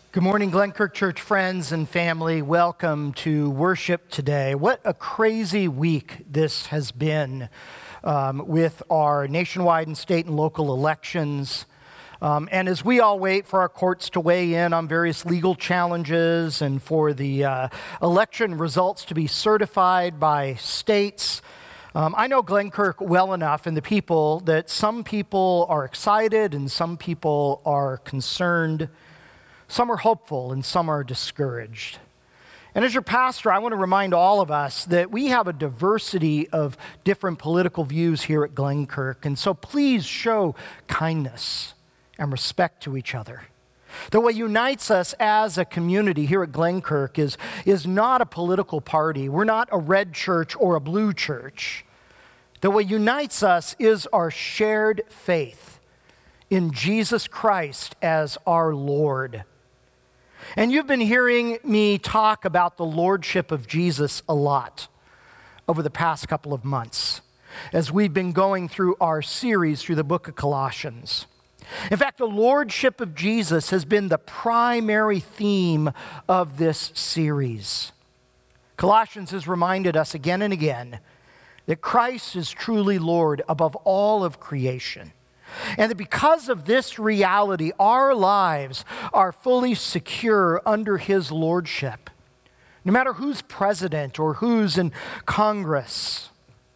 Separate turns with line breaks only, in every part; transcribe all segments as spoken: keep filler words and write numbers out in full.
Good morning, Glenkirk Church friends and family. Welcome to worship today. What a crazy week this has been um, with our nationwide and state and local elections. Um, and as we all wait for our courts to weigh in on various legal challenges and for the uh, election results to be certified by states, um, I know Glenkirk well enough and the people that some people are excited and some people are concerned. Some are hopeful and some are discouraged. And as your pastor, I want to remind all of us that we have a diversity of different political views here at Glenkirk. And so please show kindness and respect to each other. That what unites us as a community here at Glenkirk is, is not a political party. We're not a red church or a blue church. That what unites us is our shared faith in Jesus Christ as our Lord. And you've been hearing me talk about the lordship of Jesus a lot over the past couple of months as we've been going through our series through the book of Colossians. In fact, the lordship of Jesus has been the primary theme of this series. Colossians has reminded us again and again that Christ is truly Lord above all of creation. And that because of this reality, our lives are fully secure under his lordship. No matter who's president or who's in Congress.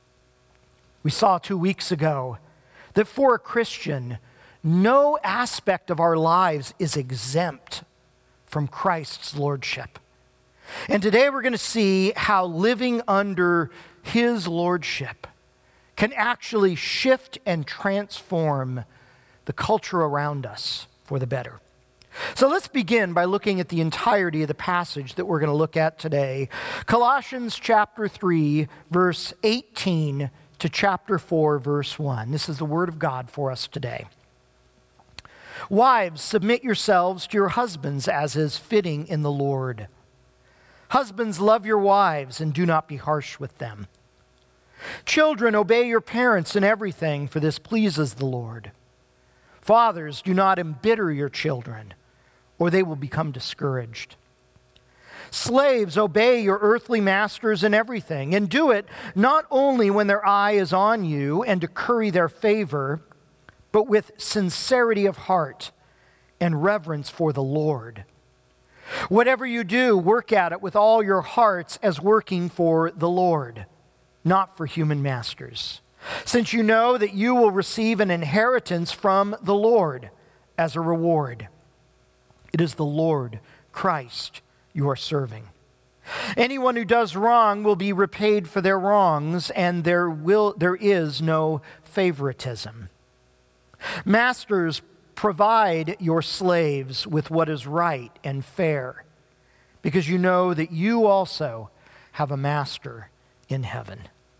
We saw two weeks ago that for a Christian, no aspect of our lives is exempt from Christ's lordship. And today we're going to see how living under his lordship can actually shift and transform the culture around us for the better. So let's begin by looking at the entirety of the passage that we're going to look at today. Colossians chapter three, verse eighteen to chapter four, verse one. This is the word of God for us today. Wives, submit yourselves to your husbands as is fitting in the Lord. Husbands, love your wives and do not be harsh with them. Children, obey your parents in everything, for this pleases the Lord. Fathers, do not embitter your children, or they will become discouraged. Slaves, obey your earthly masters in everything, and do it not only when their eye is on you and to curry their favor, but with sincerity of heart and reverence for the Lord. Whatever you do, work at it with all your hearts as working for the Lord, not for human masters, since you know that you will receive an inheritance from the Lord as a reward. It is the Lord Christ you are serving. Anyone who does wrong will be repaid for their wrongs, and there will there is no favoritism. Masters, provide your slaves with what is right and fair, because you know that you also have a master in heaven.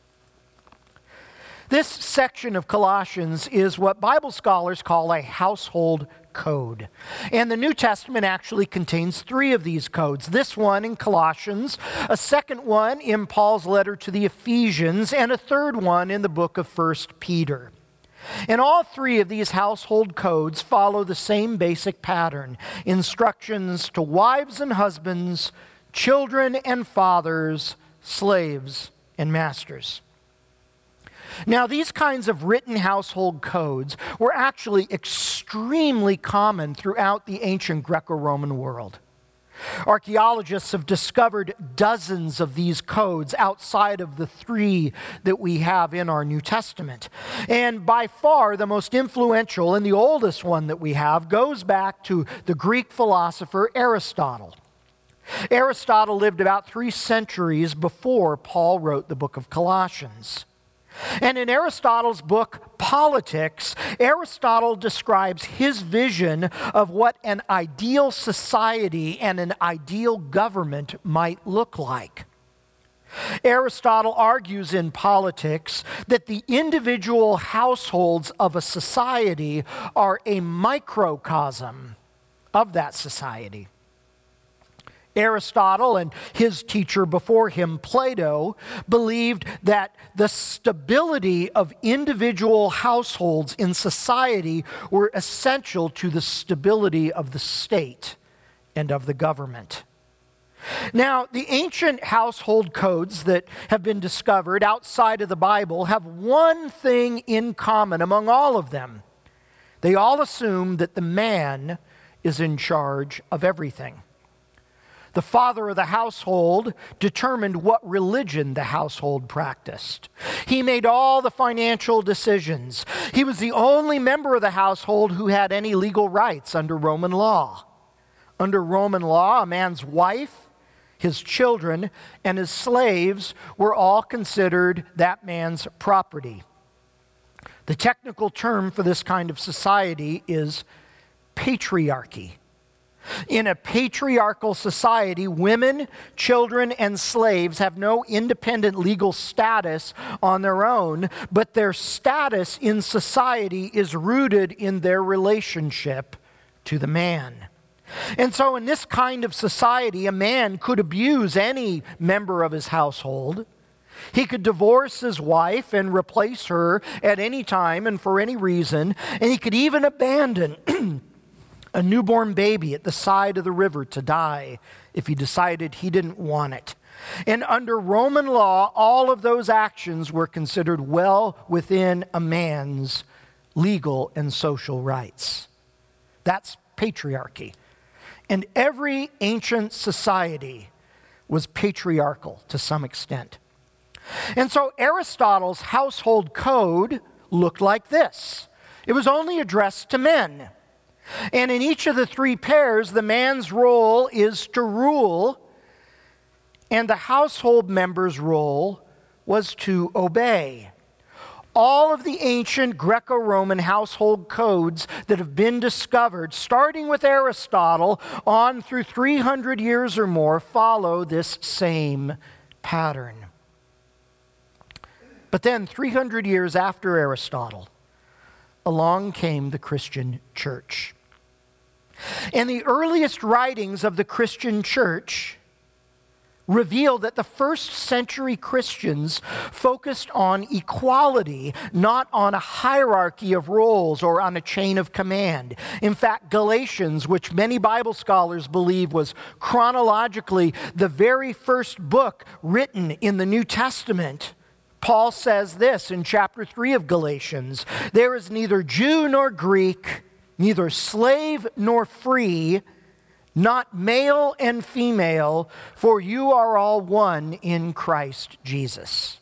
This section of Colossians is what Bible scholars call a household code. And the New Testament actually contains three of these codes. This one in Colossians, a second one in Paul's letter to the Ephesians, and a third one in the book of First Peter. And all three of these household codes follow the same basic pattern: instructions to wives and husbands, children and fathers, slaves and masters. Now, these kinds of written household codes were actually extremely common throughout the ancient Greco-Roman world. Archaeologists have discovered dozens of these codes outside of the three that we have in our New Testament. And by far the most influential and the oldest one that we have goes back to the Greek philosopher Aristotle. Aristotle lived about three centuries before Paul wrote the book of Colossians. And in Aristotle's book, Politics, Aristotle describes his vision of what an ideal society and an ideal government might look like. Aristotle argues in Politics that the individual households of a society are a microcosm of that society. Aristotle and his teacher before him, Plato, believed that the stability of individual households in society were essential to the stability of the state and of the government. Now, the ancient household codes that have been discovered outside of the Bible have one thing in common among all of them. They all assume that the man is in charge of everything. The father of the household determined what religion the household practiced. He made all the financial decisions. He was the only member of the household who had any legal rights under Roman law. Under Roman law, a man's wife, his children, and his slaves were all considered that man's property. The technical term for this kind of society is patriarchy. In a patriarchal society, women, children, and slaves have no independent legal status on their own, but their status in society is rooted in their relationship to the man. And so in this kind of society, a man could abuse any member of his household. He could divorce his wife and replace her at any time and for any reason, and he could even abandon a newborn baby at the side of the river to die if he decided he didn't want it. And under Roman law, all of those actions were considered well within a man's legal and social rights. That's patriarchy. And every ancient society was patriarchal to some extent. And so Aristotle's household code looked like this. It was only addressed to men. And in each of the three pairs, the man's role is to rule, and the household member's role was to obey. All of the ancient Greco-Roman household codes that have been discovered, starting with Aristotle on through three hundred years or more, follow this same pattern. But then, three hundred years after Aristotle, along came the Christian church. And the earliest writings of the Christian church reveal that the first century Christians focused on equality, not on a hierarchy of roles or on a chain of command. In fact, Galatians, which many Bible scholars believe was chronologically the very first book written in the New Testament, Paul says this in chapter three of Galatians: "There is neither Jew nor Greek, neither slave nor free, not male and female, for you are all one in Christ Jesus."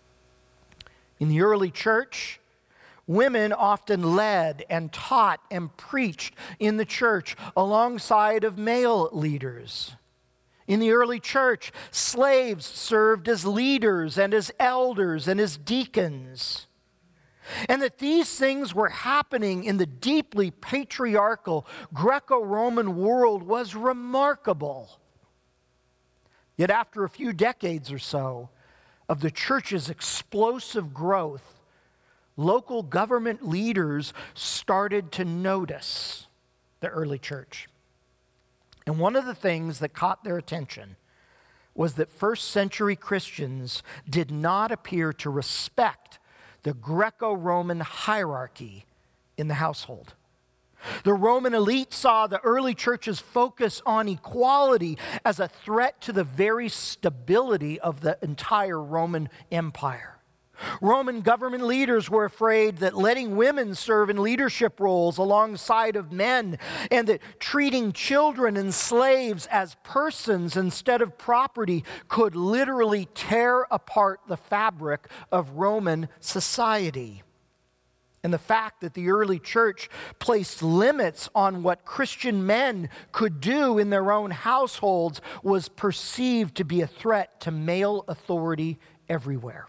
In the early church, women often led and taught and preached in the church alongside of male leaders. In the early church, slaves served as leaders and as elders and as deacons. And that these things were happening in the deeply patriarchal Greco-Roman world was remarkable. Yet after a few decades or so of the church's explosive growth, local government leaders started to notice the early church. And one of the things that caught their attention was that first century Christians did not appear to respect the Greco-Roman hierarchy in the household. The Roman elite saw the early church's focus on equality as a threat to the very stability of the entire Roman Empire. Roman government leaders were afraid that letting women serve in leadership roles alongside of men, and that treating children and slaves as persons instead of property could literally tear apart the fabric of Roman society. And the fact that the early church placed limits on what Christian men could do in their own households was perceived to be a threat to male authority everywhere.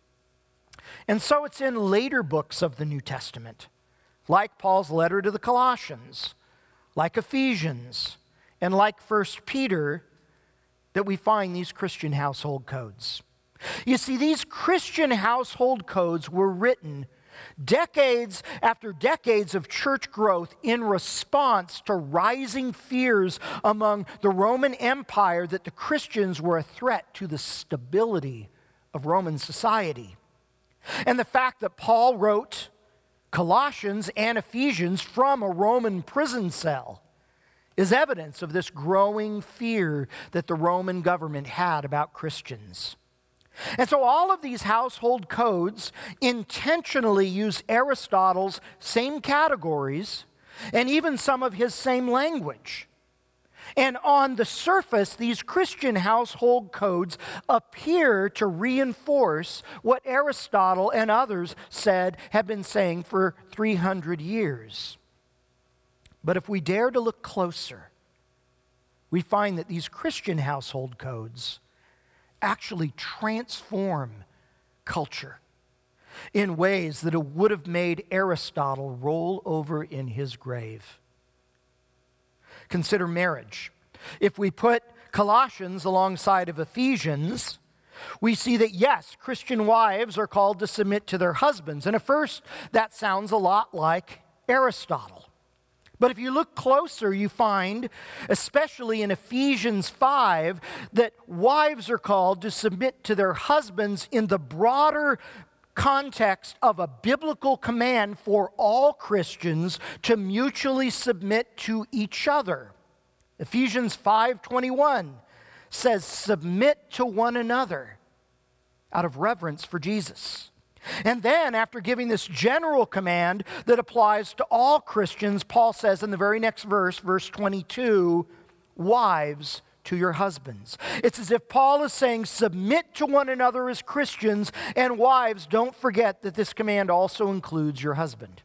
And so it's in later books of the New Testament, like Paul's letter to the Colossians, like Ephesians, and like First Peter, that we find these Christian household codes. You see, these Christian household codes were written decades after decades of church growth in response to rising fears among the Roman Empire that the Christians were a threat to the stability of Roman society. And the fact that Paul wrote Colossians and Ephesians from a Roman prison cell is evidence of this growing fear that the Roman government had about Christians. And so all of these household codes intentionally use Aristotle's same categories and even some of his same language. And on the surface, these Christian household codes appear to reinforce what Aristotle and others said have been saying for three hundred years. But if we dare to look closer, we find that these Christian household codes actually transform culture in ways that it would have made Aristotle roll over in his grave. Consider marriage. If we put Colossians alongside of Ephesians, we see that yes, Christian wives are called to submit to their husbands. And at first, that sounds a lot like Aristotle. But if you look closer, you find, especially in Ephesians five, that wives are called to submit to their husbands in the broader context of a biblical command for all Christians to mutually submit to each other. Ephesians five twenty-one says, "Submit to one another out of reverence for Jesus." And then, after giving this general command that applies to all Christians, Paul says in the very next verse, verse twenty-two, "Wives, to your husbands." It's as if Paul is saying, submit to one another as Christians, and wives, don't forget that this command also includes your husband.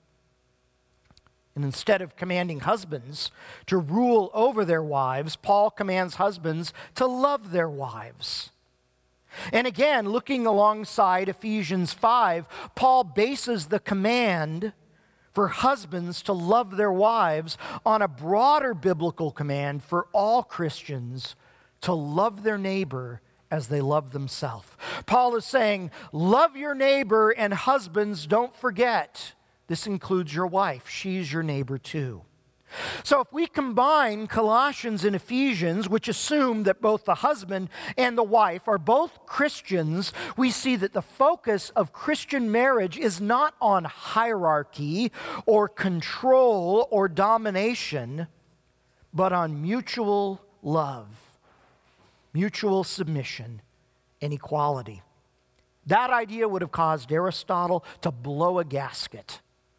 And instead of commanding husbands to rule over their wives, Paul commands husbands to love their wives. And again, looking alongside Ephesians five, Paul bases the command for husbands to love their wives on a broader biblical command for all Christians to love their neighbor as they love themselves. Paul is saying, love your neighbor, and husbands, don't forget, this includes your wife. She's your neighbor too. So if we combine Colossians and Ephesians, which assume that both the husband and the wife are both Christians, we see that the focus of Christian marriage is not on hierarchy or control or domination, but on mutual love, mutual submission, and equality. That idea would have caused Aristotle to blow a gasket.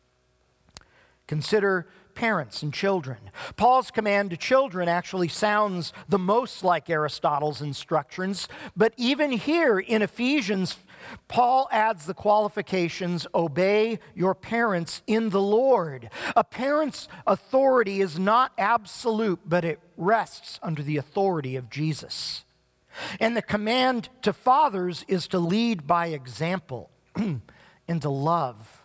Consider parents and children. Paul's command to children actually sounds the most like Aristotle's instructions, but even here in Ephesians, Paul adds the qualifications, obey your parents in the Lord. A parent's authority is not absolute, but it rests under the authority of Jesus. And the command to fathers is to lead by example and to love.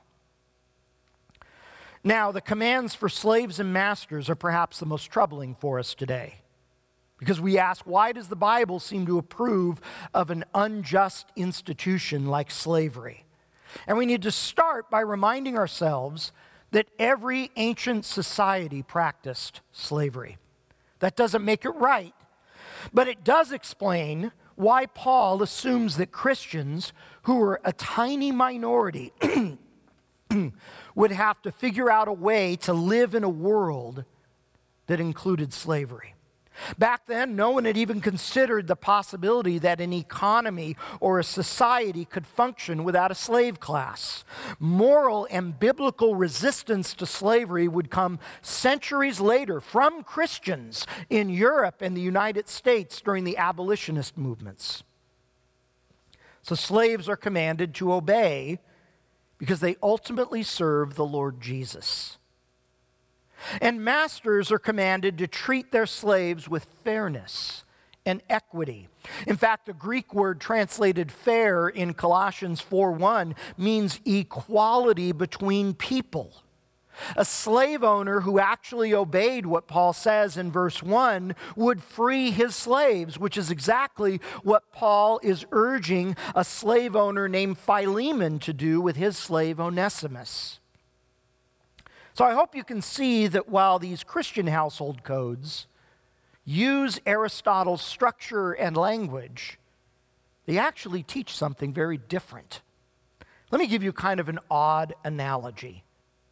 Now, the commands for slaves and masters are perhaps the most troubling for us today, because we ask, why does the Bible seem to approve of an unjust institution like slavery? And we need to start by reminding ourselves that every ancient society practiced slavery. That doesn't make it right, but it does explain why Paul assumes that Christians, who were a tiny minority, would have to figure out a way to live in a world that included slavery. Back then, no one had even considered the possibility that an economy or a society could function without a slave class. Moral and biblical resistance to slavery would come centuries later from Christians in Europe and the United States during the abolitionist movements. So slaves are commanded to obey because they ultimately serve the Lord Jesus. And masters are commanded to treat their slaves with fairness and equity. In fact, the Greek word translated fair in Colossians four one means equality between people. A slave owner who actually obeyed what Paul says in verse one would free his slaves, which is exactly what Paul is urging a slave owner named Philemon to do with his slave Onesimus. So I hope you can see that while these Christian household codes use Aristotle's structure and language, they actually teach something very different. Let me give you kind of an odd analogy.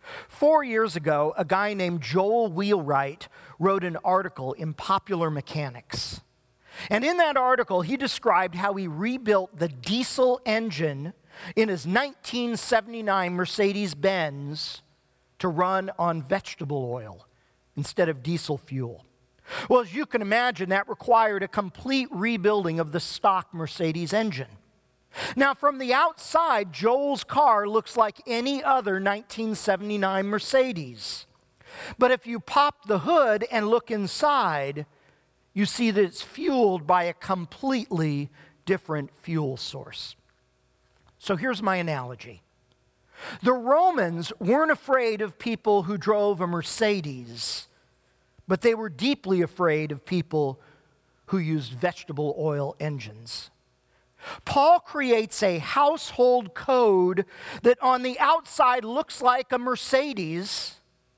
Four years ago, a guy named Joel Wheelwright wrote an article in Popular Mechanics. And in that article, he described how he rebuilt the diesel engine in his nineteen seventy-nine Mercedes-Benz to run on vegetable oil instead of diesel fuel. Well, as you can imagine, that required a complete rebuilding of the stock Mercedes engine. Now, from the outside, Joel's car looks like any other nineteen seventy-nine Mercedes. But if you pop the hood and look inside, you see that it's fueled by a completely different fuel source. So here's my analogy. The Romans weren't afraid of people who drove a Mercedes, but they were deeply afraid of people who used vegetable oil engines. Paul creates a household code that on the outside looks like a Mercedes,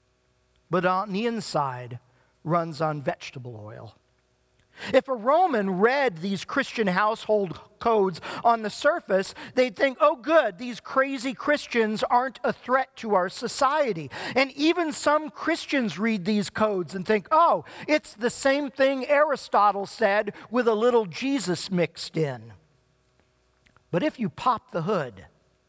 but on the inside runs on vegetable oil. If a Roman read these Christian household codes on the surface, they'd think, oh good, these crazy Christians aren't a threat to our society. And even some Christians read these codes and think, oh, it's the same thing Aristotle said with a little Jesus mixed in. But if you pop the hood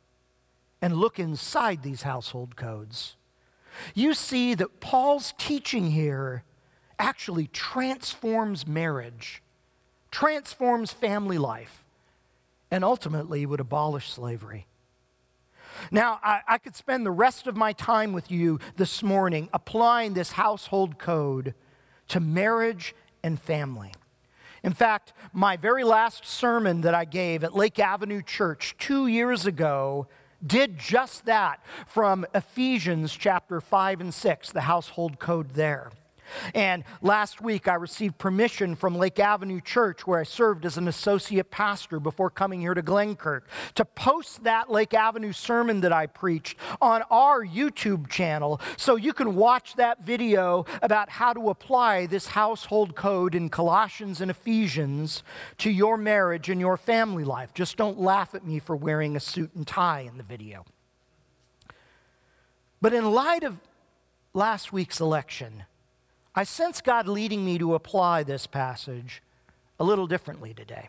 and look inside these household codes, you see that Paul's teaching here actually transforms marriage, transforms family life, and ultimately would abolish slavery. Now, I, I could spend the rest of my time with you this morning applying this household code to marriage and family. In fact, my very last sermon that I gave at Lake Avenue Church two years ago did just that, from Ephesians chapter five and six, the household code there. And last week, I received permission from Lake Avenue Church, where I served as an associate pastor before coming here to Glenkirk, to post that Lake Avenue sermon that I preached on our YouTube channel so you can watch that video about how to apply this household code in Colossians and Ephesians to your marriage and your family life. Just don't laugh at me for wearing a suit and tie in the video. But in light of last week's election, I sense God leading me to apply this passage a little differently today.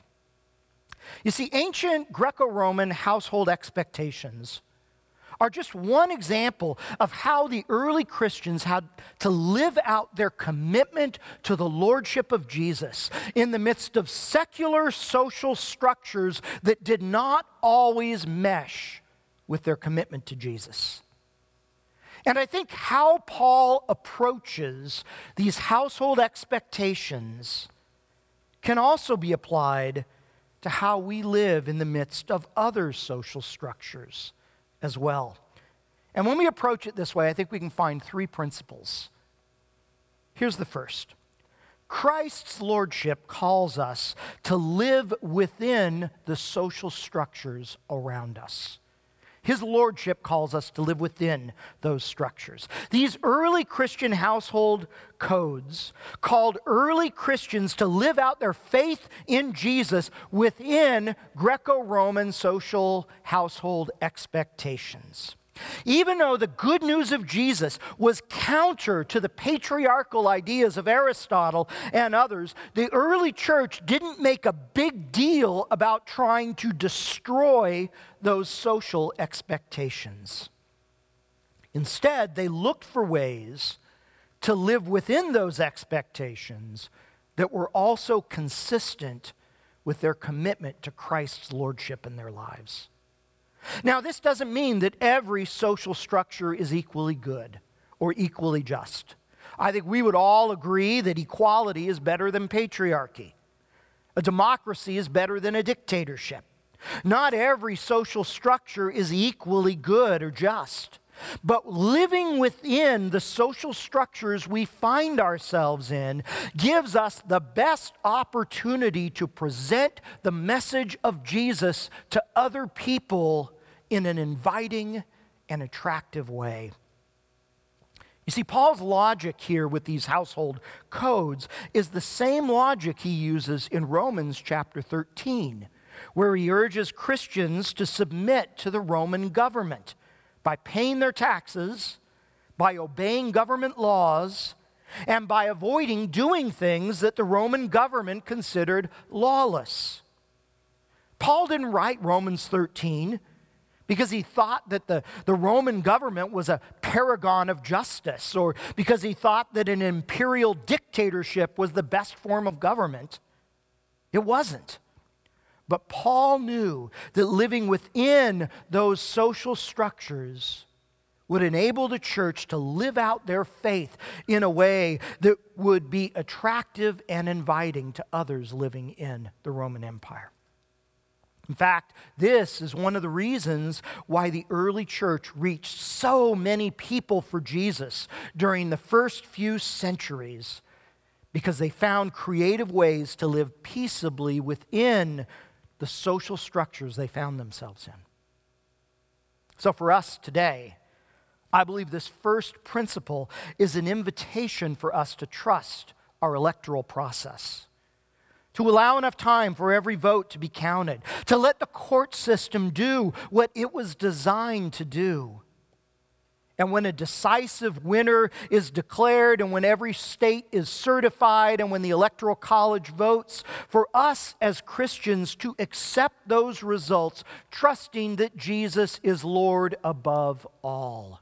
You see, ancient Greco-Roman household expectations are just one example of how the early Christians had to live out their commitment to the lordship of Jesus in the midst of secular social structures that did not always mesh with their commitment to Jesus. And I think how Paul approaches these household expectations can also be applied to how we live in the midst of other social structures as well. And when we approach it this way, I think we can find three principles. Here's the first. Christ's lordship calls us to live within the social structures around us. His lordship calls us to live within those structures. These early Christian household codes called early Christians to live out their faith in Jesus within Greco-Roman social household expectations. Even though the good news of Jesus was counter to the patriarchal ideas of Aristotle and others, the early church didn't make a big deal about trying to destroy those social expectations. Instead, they looked for ways to live within those expectations that were also consistent with their commitment to Christ's lordship in their lives. Now, this doesn't mean that every social structure is equally good or equally just. I think we would all agree that equality is better than patriarchy. A democracy is better than a dictatorship. Not every social structure is equally good or just. But living within the social structures we find ourselves in gives us the best opportunity to present the message of Jesus to other people in an inviting and attractive way. You see, Paul's logic here with these household codes is the same logic he uses in Romans chapter thirteen, where he urges Christians to submit to the Roman government by paying their taxes by obeying government laws and by avoiding doing things that the Roman government considered lawless. Paul didn't write Romans thirteen because he thought that the, the Roman government was a paragon of justice, or because he thought that an imperial dictatorship was the best form of government. It wasn't. But Paul knew that living within those social structures would enable the church to live out their faith in a way that would be attractive and inviting to others living in the Roman Empire. In fact, this is one of the reasons why the early church reached so many people for Jesus during the first few centuries, because they found creative ways to live peaceably within the social structures they found themselves in. So for us today, I believe this first principle is an invitation for us to trust our electoral process, to allow enough time for every vote to be counted, to let the court system do what it was designed to do. And when a decisive winner is declared, and when every state is certified, and when the Electoral College votes, for us as Christians to accept those results, trusting that Jesus is Lord above all.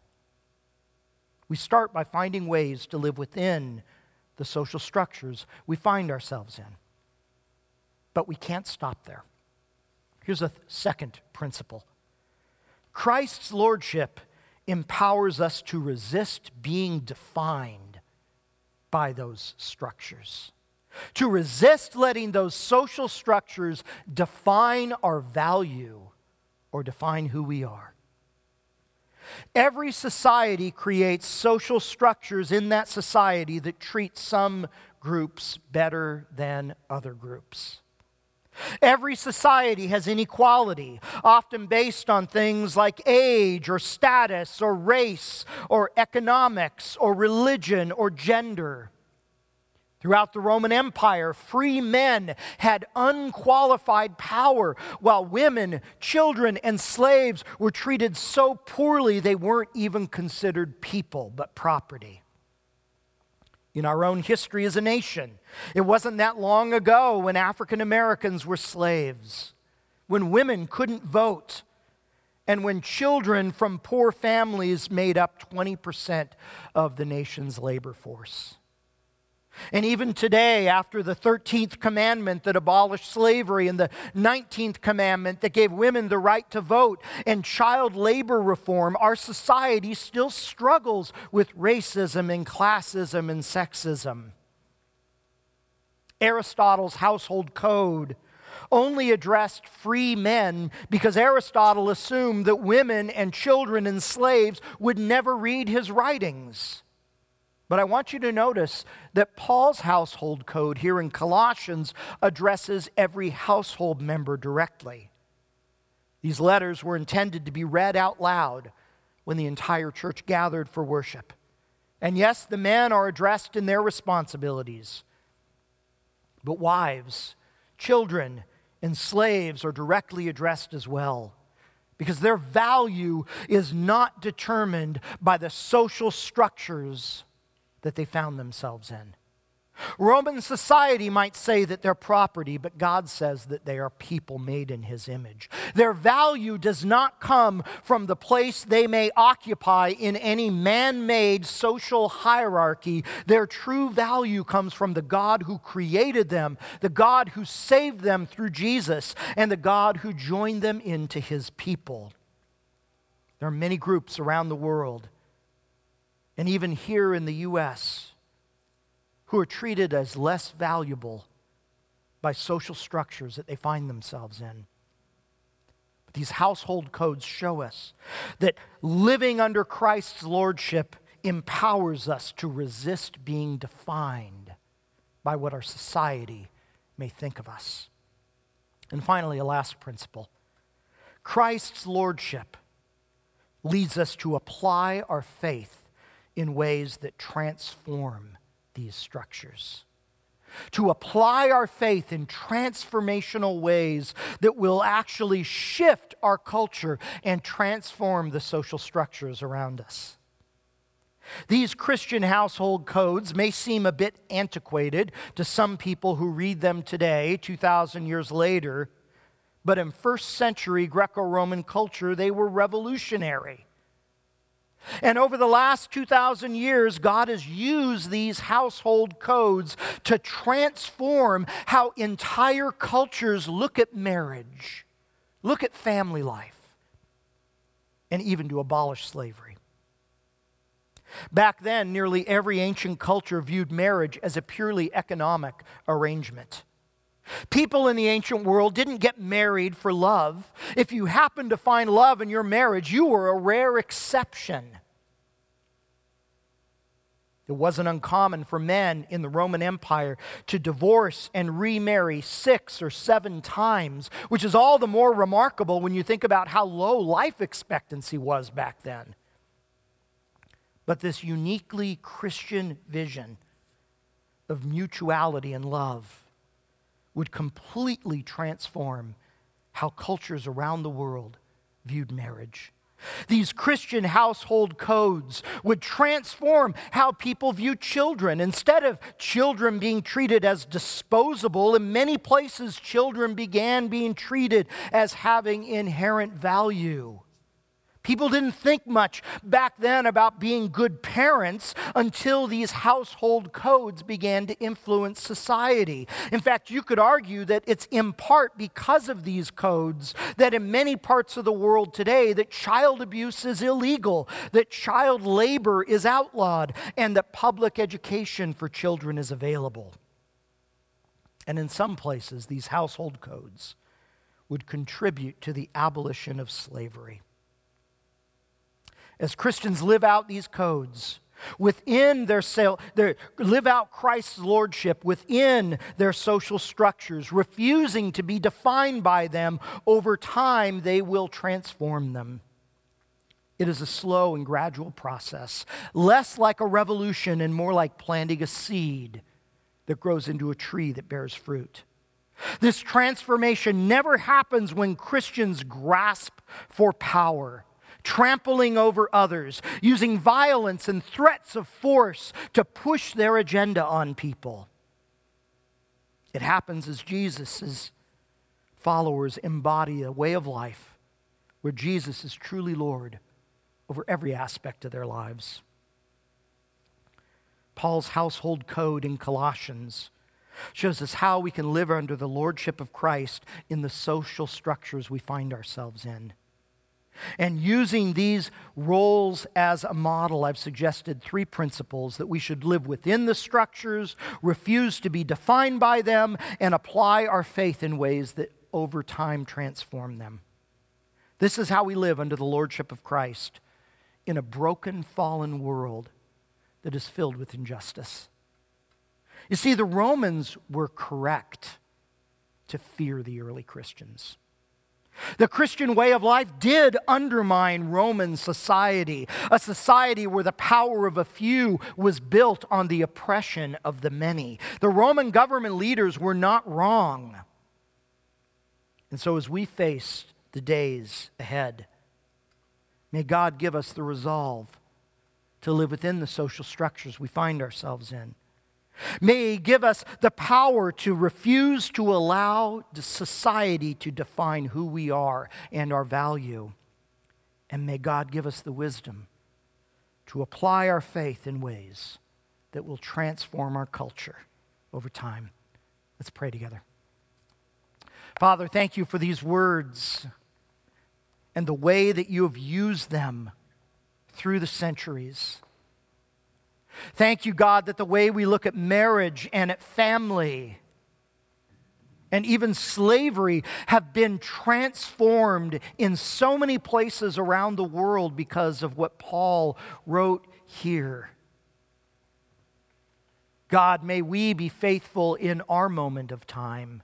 We start by finding ways to live within the social structures we find ourselves in. But we can't stop there. Here's a th- second principle. Christ's lordship empowers us to resist being defined by those structures, to resist letting those social structures define our value or define who we are. Every society creates social structures in that society that treat some groups better than other groups. Every society has inequality, often based on things like age or status or race or economics or religion or gender. Throughout the Roman Empire, free men had unqualified power, while women, children, and slaves were treated so poorly they weren't even considered people, but property. In our own history as a nation, it wasn't that long ago when African Americans were slaves, when women couldn't vote, and when children from poor families made up twenty percent of the nation's labor force. And even today, after the thirteenth commandment that abolished slavery and the nineteenth commandment that gave women the right to vote and child labor reform, our society still struggles with racism and classism and sexism. Aristotle's household code only addressed free men because Aristotle assumed that women and children and slaves would never read his writings. But I want you to notice that Paul's household code here in Colossians addresses every household member directly. These letters were intended to be read out loud when the entire church gathered for worship. And yes, the men are addressed in their responsibilities. But wives, children, and slaves are directly addressed as well, because their value is not determined by the social structures that they found themselves in. Roman society might say that they're property, but God says that they are people made in His image. Their value does not come from the place they may occupy in any man-made social hierarchy. Their true value comes from the God who created them, the God who saved them through Jesus, and the God who joined them into His people. There are many groups around the world, and even here in the U S, who are treated as less valuable by social structures that they find themselves in. But these household codes show us that living under Christ's lordship empowers us to resist being defined by what our society may think of us. And finally, a last principle. Christ's lordship leads us to apply our faith in ways that transform these structures. To apply our faith in transformational ways that will actually shift our culture and transform the social structures around us. These Christian household codes may seem a bit antiquated to some people who read them today, two thousand years later, but in first century Greco-Roman culture, they were revolutionary. And over the last two thousand years, God has used these household codes to transform how entire cultures look at marriage, look at family life, and even to abolish slavery. Back then, nearly every ancient culture viewed marriage as a purely economic arrangement. People in the ancient world didn't get married for love. If you happened to find love in your marriage, you were a rare exception. It wasn't uncommon for men in the Roman Empire to divorce and remarry six or seven times, which is all the more remarkable when you think about how low life expectancy was back then. But this uniquely Christian vision of mutuality and love would completely transform how cultures around the world viewed marriage. These Christian household codes would transform how people view children. Instead of children being treated as disposable, in many places children began being treated as having inherent value. People didn't think much back then about being good parents until these household codes began to influence society. In fact, you could argue that it's in part because of these codes that in many parts of the world today that child abuse is illegal, that child labor is outlawed, and that public education for children is available. And in some places, these household codes would contribute to the abolition of slavery. As Christians live out these codes within their, their live out Christ's lordship within their social structures, refusing to be defined by them, over time they will transform them. It is a slow and gradual process, less like a revolution and more like planting a seed that grows into a tree that bears fruit. This transformation never happens when Christians grasp for power, trampling over others, using violence and threats of force to push their agenda on people. It happens as Jesus' followers embody a way of life where Jesus is truly Lord over every aspect of their lives. Paul's household code in Colossians shows us how we can live under the lordship of Christ in the social structures we find ourselves in. And using these roles as a model, I've suggested three principles: that we should live within the structures, refuse to be defined by them, and apply our faith in ways that over time transform them. This is how we live under the lordship of Christ in a broken, fallen world that is filled with injustice. You see, the Romans were correct to fear the early Christians. The Christian way of life did undermine Roman society, a society where the power of a few was built on the oppression of the many. The Roman government leaders were not wrong. And so as we face the days ahead, may God give us the resolve to live within the social structures we find ourselves in. May He give us the power to refuse to allow society to define who we are and our value. And may God give us the wisdom to apply our faith in ways that will transform our culture over time. Let's pray together. Father, thank you for these words and the way that you have used them through the centuries. Thank you, God, that the way we look at marriage and at family and even slavery have been transformed in so many places around the world because of what Paul wrote here. God, may we be faithful in our moment of time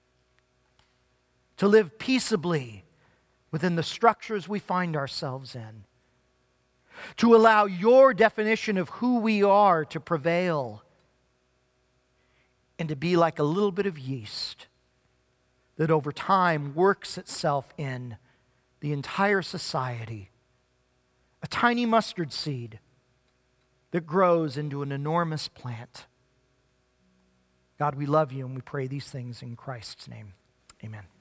to live peaceably within the structures we find ourselves in, to allow your definition of who we are to prevail, and to be like a little bit of yeast that over time works itself in the entire society, a tiny mustard seed that grows into an enormous plant. God, we love you and we pray these things in Christ's name. Amen.